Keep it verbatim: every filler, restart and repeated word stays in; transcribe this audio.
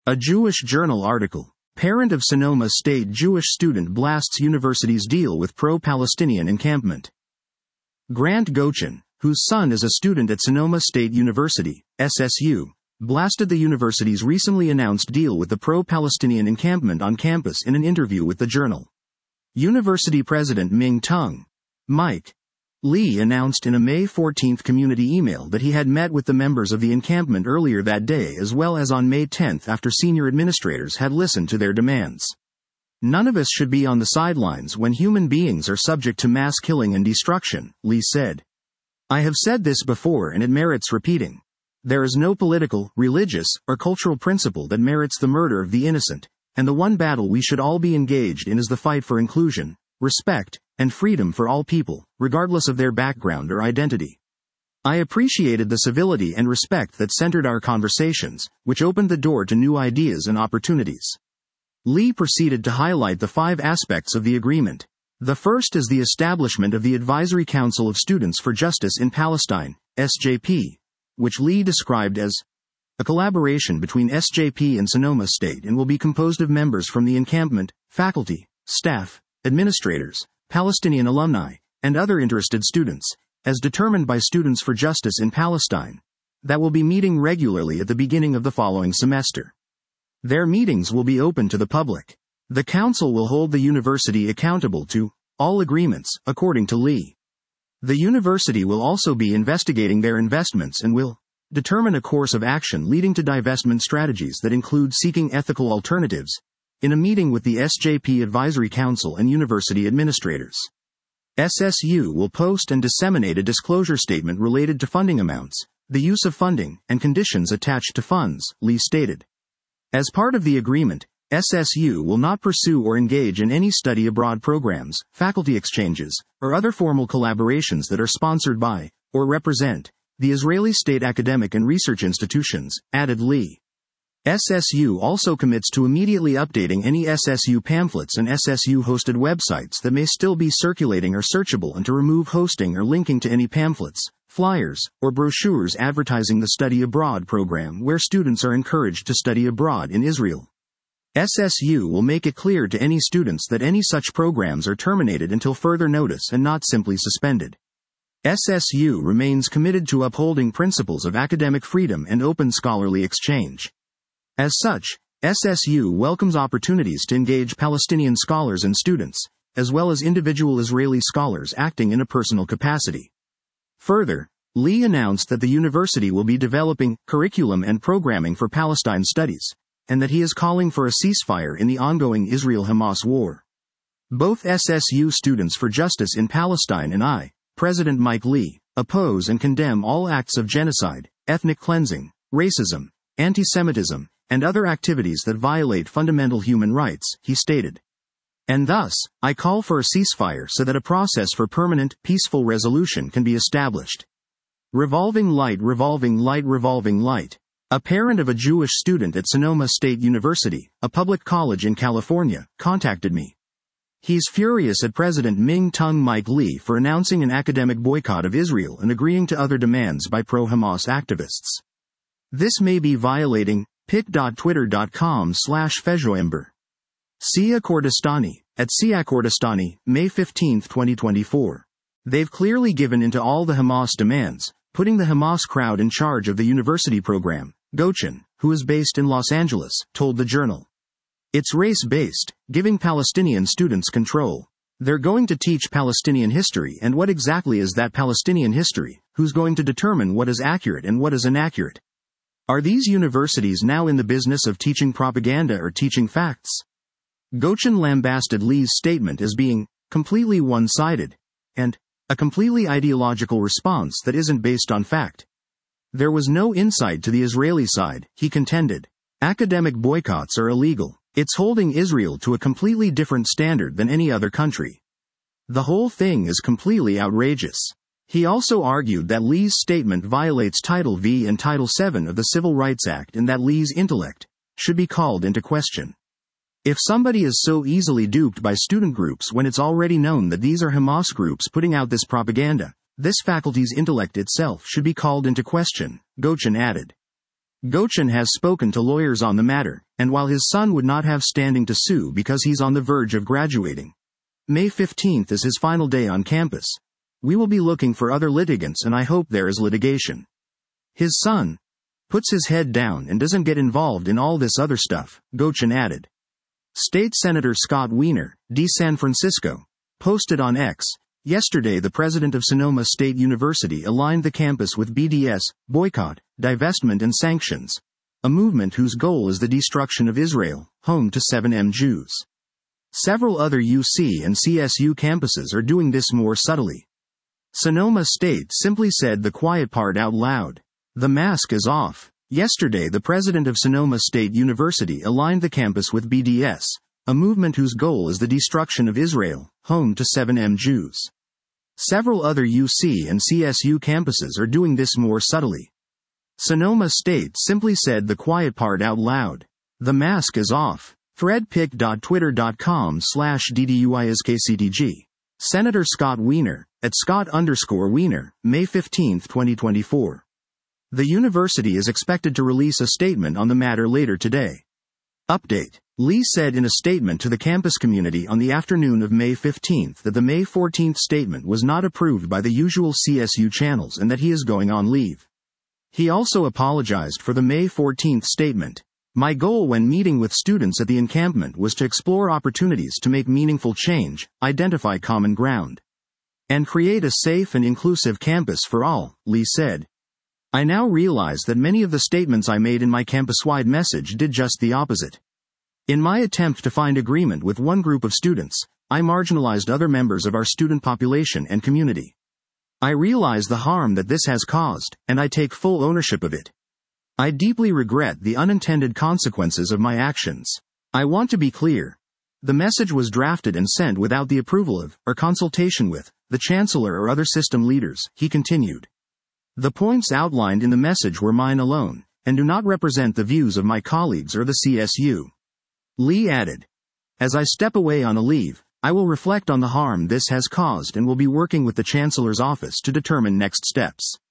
A Jewish Journal article. Parent of Sonoma State Jewish student blasts university's deal with pro-Palestinian encampment. Grant Gochin, whose son is a student at Sonoma State University, S S U, blasted the university's recently announced deal with the pro-Palestinian encampment on campus in an interview with the Journal. University President Ming Tung Mike Lee announced in a May fourteenth community email that he had met with the members of the encampment earlier that day as well as on May tenth after senior administrators had listened to their demands. None of us should be on the sidelines when human beings are subject to mass killing and destruction, Lee said. I have said this before and it merits repeating. There is no political, religious, or cultural principle that merits the murder of the innocent, and the one battle we should all be engaged in is the fight for inclusion, respect, and freedom for all people, regardless of their background or identity. I appreciated the civility and respect that centered our conversations, which opened the door to new ideas and opportunities. Lee proceeded to highlight the five aspects of the agreement. The first is the establishment of the Advisory Council of Students for Justice in Palestine, S J P, which Lee described as a collaboration between S J P and Sonoma State and will be composed of members from the encampment, faculty, staff, administrators, Palestinian alumni, and other interested students, as determined by Students for Justice in Palestine, that will be meeting regularly at the beginning of the following semester. Their meetings will be open to the public. The council will hold the university accountable to all agreements, according to Lee. The university will also be investigating their investments and will determine a course of action leading to divestment strategies that include seeking ethical alternatives, in a meeting with the S J P Advisory Council and university administrators. S S U will post and disseminate a disclosure statement related to funding amounts, the use of funding, and conditions attached to funds, Lee stated. As part of the agreement, S S U will not pursue or engage in any study abroad programs, faculty exchanges, or other formal collaborations that are sponsored by, or represent, the Israeli state academic and research institutions, added Lee. S S U also commits to immediately updating any S S U pamphlets and S S U-hosted websites that may still be circulating or searchable and to remove hosting or linking to any pamphlets, flyers, or brochures advertising the Study Abroad program where students are encouraged to study abroad in Israel. S S U will make it clear to any students that any such programs are terminated until further notice and not simply suspended. S S U remains committed to upholding principles of academic freedom and open scholarly exchange. As such, S S U welcomes opportunities to engage Palestinian scholars and students, as well as individual Israeli scholars acting in a personal capacity. Further, Lee announced that the university will be developing curriculum and programming for Palestine studies, and that he is calling for a ceasefire in the ongoing Israel-Hamas war. Both S S U Students for Justice in Palestine and I, President Mike Lee, oppose and condemn all acts of genocide, ethnic cleansing, racism, anti-Semitism, and other activities that violate fundamental human rights, he stated. And thus, I call for a ceasefire so that a process for permanent, peaceful resolution can be established. Revolving light, revolving light, revolving light. A parent of a Jewish student at Sonoma State University, a public college in California, contacted me. He's furious at President Ming Tung Mike Lee for announcing an academic boycott of Israel and agreeing to other demands by pro-Hamas activists. This may be violating pic.twitter.com slash Fejoember. Sia Kordestani, at Sia Kordestani, May fifteenth, twenty twenty-four. They've clearly given into all the Hamas demands, putting the Hamas crowd in charge of the university program, Gochin, who is based in Los Angeles, told the Journal. It's race-based, giving Palestinian students control. They're going to teach Palestinian history, and what exactly is that Palestinian history? Who's going to determine what is accurate and what is inaccurate? Are these universities now in the business of teaching propaganda or teaching facts? Gochin lambasted Lee's statement as being completely one-sided and a completely ideological response that isn't based on fact. There was no insight to the Israeli side, he contended. Academic boycotts are illegal. It's holding Israel to a completely different standard than any other country. The whole thing is completely outrageous. He also argued that Lee's statement violates Title V and Title seven of the Civil Rights Act and that Lee's intellect should be called into question. If somebody is so easily duped by student groups when it's already known that these are Hamas groups putting out this propaganda, this faculty's intellect itself should be called into question, Gochin added. Gochin has spoken to lawyers on the matter, and while his son would not have standing to sue because he's on the verge of graduating. May fifteenth is his final day on campus. We will be looking for other litigants and I hope there is litigation. His son puts his head down and doesn't get involved in all this other stuff, Gochin added. State Senator Scott Wiener, D. San Francisco, posted on X, yesterday the president of Sonoma State University aligned the campus with B D S, boycott, divestment and sanctions, a movement whose goal is the destruction of Israel, home to seven million Jews. Several other U C and C S U campuses are doing this more subtly. Sonoma State simply said the quiet part out loud. The mask is off. Yesterday the president of Sonoma State University aligned the campus with B D S, a movement whose goal is the destruction of Israel, home to seven million Jews. Several other U C and C S U campuses are doing this more subtly. Sonoma State simply said the quiet part out loud. The mask is off. threadpic dot twitter dot com slash D D U I S K C T G. Senator Scott Wiener, at Scott underscore Wiener, May fifteenth, twenty twenty-four. The university is expected to release a statement on the matter later today. Update. Lee said in a statement to the campus community on the afternoon of May fifteenth that the May fourteenth statement was not approved by the usual C S U channels and that he is going on leave. He also apologized for the May fourteenth statement. My goal when meeting with students at the encampment was to explore opportunities to make meaningful change, identify common ground, and create a safe and inclusive campus for all, Lee said. I now realize that many of the statements I made in my campus-wide message did just the opposite. In my attempt to find agreement with one group of students, I marginalized other members of our student population and community. I realize the harm that this has caused, and I take full ownership of it. I deeply regret the unintended consequences of my actions. I want to be clear. The message was drafted and sent without the approval of, or consultation with, the chancellor or other system leaders, he continued. The points outlined in the message were mine alone, and do not represent the views of my colleagues or the C S U. Lee added, as I step away on a leave, I will reflect on the harm this has caused and will be working with the Chancellor's office to determine next steps.